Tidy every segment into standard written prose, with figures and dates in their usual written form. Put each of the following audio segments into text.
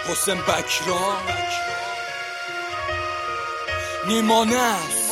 حسین بکرا نیمانه است.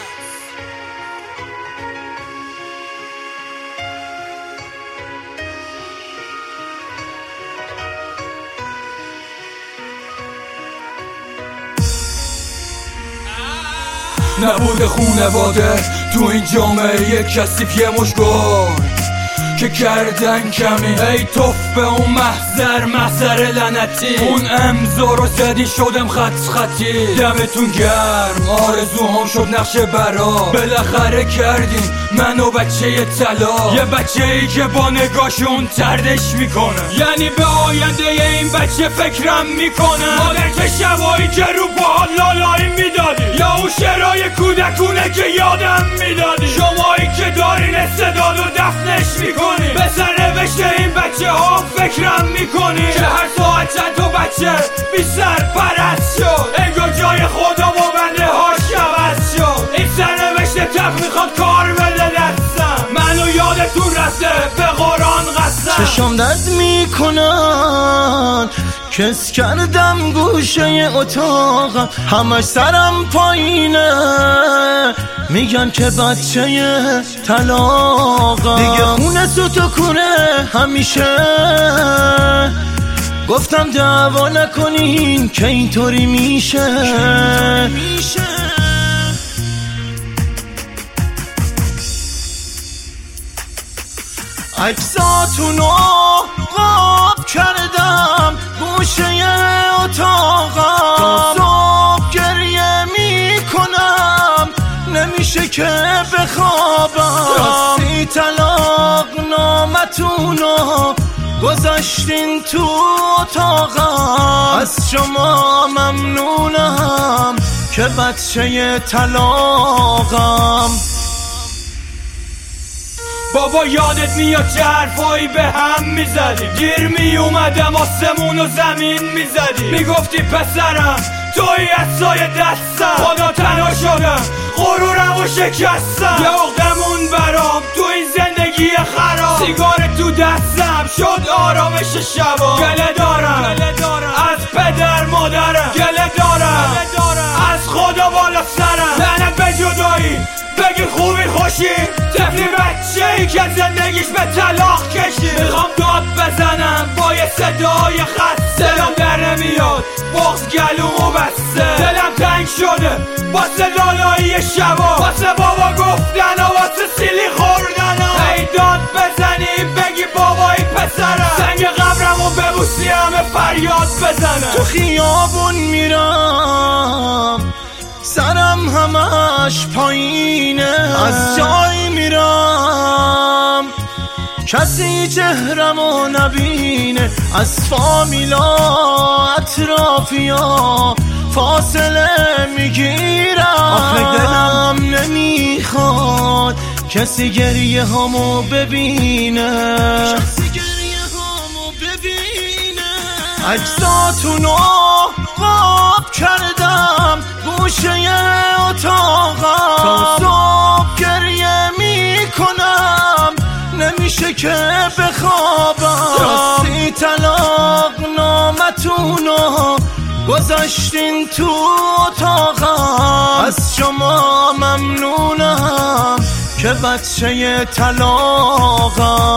نبوده خونواده تو این جامعه یک کثیف یه مشگل که کردن کمی ای توف به اون محضر لعنتی. اون امضا رو زدی شدم خطی. دمتون گرم آرزوهام شد نقش برا. بالاخره کردیم منو بچه طلا. یه بچه ای که با نگاهشون تردش میکنه، یعنی به آینده این بچه فکرم میکنه. مادر که شبایی که رو با لالایی میدادی، یا اون شعرهای کودکونه که یادم میدادی. شمایی که دارین استعداد و دفنش میکنی. به سر نوشته این بچه ها فکرم میکنی که هر ساعت چند تا بچه بی سر پرست شد. انگار جای خدا با بنده هاش عوض شد. این سر نوشته تق میخواد کار بده دستم. منو یادتون رسته به قرآن قسم. چشام درد میکنن کس کردم گوشه اتاقم، همش سرم پایینه میگن که بچه طلاقم. دیگه خونه سوتکونه همیشه گفتم دعوا نکنین که اینطوری میشه. عکساتونو قاب کردم گوشه اتاقم، تا صبح گریه میکنم نمیشه که بخوابم. راستی طلاق نامتونو گذاشتین تو اتاقم، از شما ممنونم که بچه طلاقم. بابا یادت میاد چه حرفایی به هم میزدی؟ گیر میومدم آسمون و زمین میزدی. میگفتی پسرم توی از سای دستم، خدا تنها شدم غرورم و شکستم. یه عقدمون برام تو این زندگی خراب. سیگار تو دستم شد آرامش شبا. گله دارم از پدر مادرم، گله دارم از خدا بالا سرم. لعنت به جدایی بگی خوبی خوشی، طفلی بچه ای که زندگیش به طلاق کشی. میخوام داد بزنم با یه صدای خسته، دلم در نمیاد بغض گلومو بسته. دلم تنگ شده واسه لالایی شبا، واسه بابا گفتن و واسه سیلی خوردن. ای داد بزنی بگی بابایی پسرم، سنگ قبرمو ببوسی همه فریاد بزنم. تو خیابون میرم سرم همش پایینه، از جایی میرم کسی چهرمو نبینه. از فامیلا اطرافیا فاصله میگیرم. آخه دلم نمیخواد کسی گریه همو ببینه. عکساتونو قاب کردم گوشه اتاقم، تا صبح گریه میکنم نمیشه که بخوابم. راستی طلاق نامتونو گذاشتین تو اتاقم، از شما ممنونم که بچه طلاقم.